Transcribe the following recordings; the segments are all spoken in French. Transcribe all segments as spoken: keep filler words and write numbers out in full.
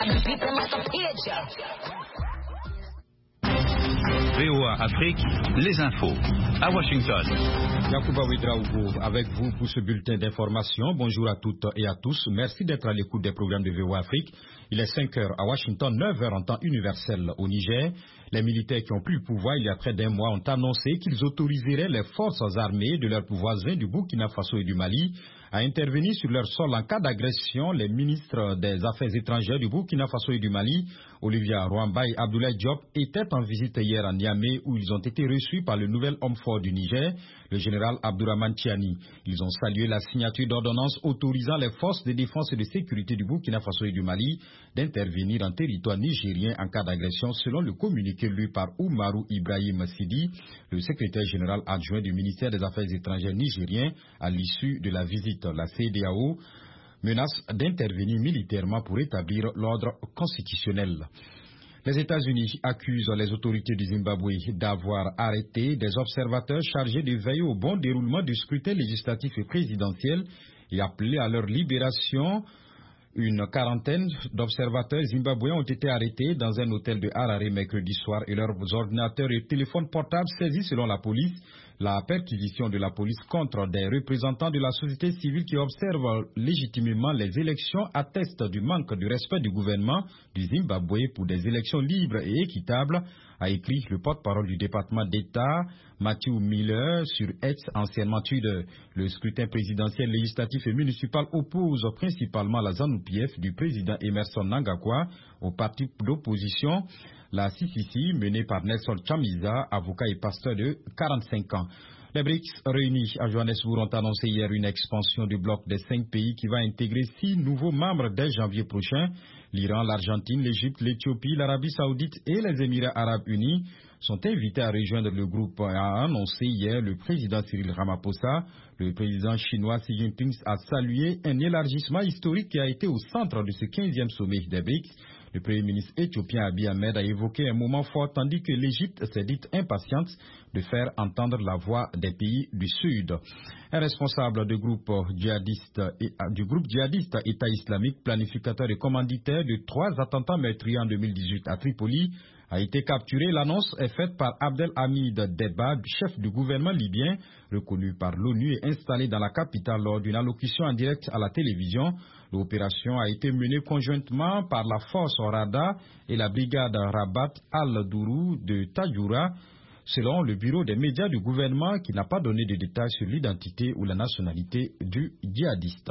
V O A Afrique, les infos. À Washington. Yacouba Ouedraogo avec vous pour ce bulletin d'information. Bonjour à toutes et à tous. Merci d'être à l'écoute des programmes de V O A Afrique. Il est cinq heures à Washington, neuf heures en temps universel au Niger. Les militaires qui ont pris le pouvoir il y a près d'un mois ont annoncé qu'ils autoriseraient les forces armées de leurs voisins du Burkina Faso et du Mali à intervenir sur leur sol en cas d'agression. Les ministres des Affaires étrangères du Burkina Faso et du Mali, Olivier Rwamba et Abdoulaye Diop, étaient en visite hier à Niamey où ils ont été reçus par le nouvel homme fort du Niger, le général Abdourahmane Tiani. Ils ont salué la signature d'ordonnances autorisant les forces de défense et de sécurité du Burkina Faso et du Mali d'intervenir en territoire nigérien en cas d'agression, selon le communiqué lu par Oumarou Ibrahim Sidi, le secrétaire général adjoint du ministère des Affaires étrangères nigérien, à l'issue de la visite. La C E D A O menace d'intervenir militairement pour établir l'ordre constitutionnel. Les États-Unis accusent les autorités du Zimbabwe d'avoir arrêté des observateurs chargés de veiller au bon déroulement du scrutin législatif et présidentiel et appelé à leur libération. Une quarantaine d'observateurs zimbabwéens ont été arrêtés dans un hôtel de Harare mercredi soir et leurs ordinateurs et téléphones portables saisis selon la police. La perquisition de la police contre des représentants de la société civile qui observent légitimement les élections atteste du manque de respect du gouvernement du Zimbabwe pour des élections libres et équitables, a écrit le porte-parole du département d'État, Matthew Miller, sur X, anciennement Twitter. Le scrutin présidentiel, législatif et municipal oppose principalement la ZANU-P F du président Emerson Mnangagwa au parti d'opposition, la C C C, menée par Nelson Chamisa, avocat et pasteur de quarante-cinq ans. Les B R I C S réunis à Johannesburg ont annoncé hier une expansion du bloc des cinq pays qui va intégrer six nouveaux membres dès janvier prochain. L'Iran, l'Argentine, l'Égypte, l'Éthiopie, l'Arabie Saoudite et les Émirats Arabes Unis sont invités à rejoindre le groupe, a annoncé hier le président Cyril Ramaphosa. Le président chinois Xi Jinping a salué un élargissement historique qui a été au centre de ce quinzième sommet des B R I C S. Le premier ministre éthiopien Abiy Ahmed a évoqué un moment fort tandis que l'Égypte s'est dite impatiente de faire entendre la voix des pays du Sud. Un responsable du groupe djihadiste, du groupe djihadiste État islamique, planificateur et commanditaire de trois attentats meurtriers en deux mille dix-huit à Tripoli, a été capturé. L'annonce est faite par Abdelhamid Debba, chef du gouvernement libyen, reconnu par l'ONU et installé dans la capitale lors d'une allocution en direct à la télévision. L'opération a été menée conjointement par la force Rada et la brigade Rabat al-Dourou de Tadjoura, selon le bureau des médias du gouvernement qui n'a pas donné de détails sur l'identité ou la nationalité du djihadiste.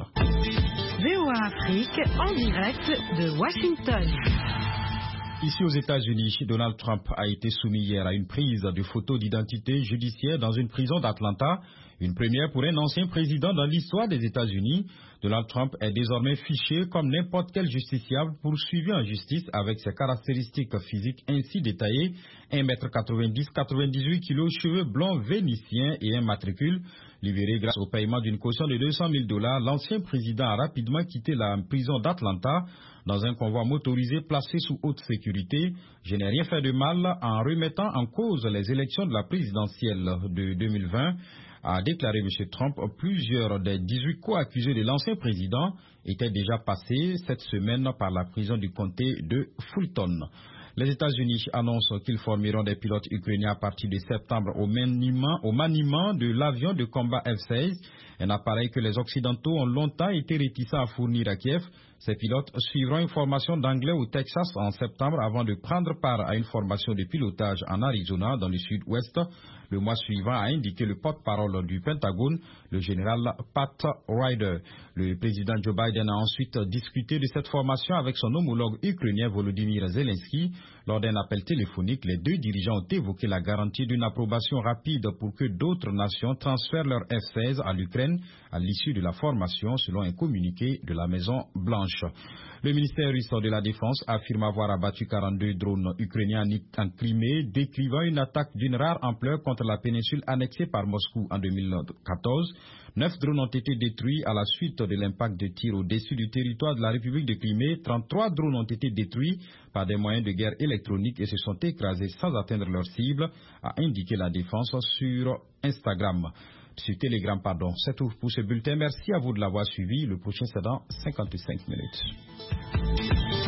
V O A Afrique en direct de Washington. Ici aux États-Unis, Donald Trump a été soumis hier à une prise de photos d'identité judiciaire dans une prison d'Atlanta. Une première pour un ancien président dans l'histoire des États-Unis. Donald Trump est désormais fiché comme n'importe quel justiciable poursuivi en justice avec ses caractéristiques physiques ainsi détaillées. un mètre quatre-vingt-dix, quatre-vingt-dix-huit kilos, cheveux blonds vénitiens et un matricule. Libéré grâce au paiement d'une caution de deux cent mille dollars, l'ancien président a rapidement quitté la prison d'Atlanta dans un convoi motorisé placé sous haute sécurité. Je n'ai rien fait de mal en remettant en cause les élections de la présidentielle de deux mille vingt. A déclaré M. Trump. Plusieurs des dix-huit co-accusés de l'ancien président étaient déjà passés cette semaine par la prison du comté de Fulton. Les États-Unis annoncent qu'ils formeront des pilotes ukrainiens à partir de septembre au maniement, au maniement de l'avion de combat F seize, un appareil que les Occidentaux ont longtemps été réticents à fournir à Kiev. Ces pilotes suivront une formation d'anglais au Texas en septembre avant de prendre part à une formation de pilotage en Arizona dans le sud-ouest le mois suivant, a indiqué le porte-parole du Pentagone, le général Pat Ryder. Le président Joe Biden a ensuite discuté de cette formation avec son homologue ukrainien Volodymyr Zelensky. Lors d'un appel téléphonique, les deux dirigeants ont évoqué la garantie d'une approbation rapide pour que d'autres nations transfèrent leur F seize à l'Ukraine à l'issue de la formation, selon un communiqué de la Maison-Blanche. Le ministère russe de la Défense affirme avoir abattu quarante-deux drones ukrainiens en Crimée, décrivant une attaque d'une rare ampleur contre la péninsule annexée par Moscou en deux mille quatorze. Neuf drones ont été détruits à la suite de l'impact de tirs au-dessus du territoire de la République de Crimée. trente-trois drones ont été détruits par des moyens de guerre électroniques et se sont écrasés sans atteindre leur cible, a indiqué la Défense sur Instagram. Sur Telegram, pardon. C'est tout pour ce bulletin. Merci à vous de l'avoir suivi. Le prochain, c'est dans cinquante-cinq minutes.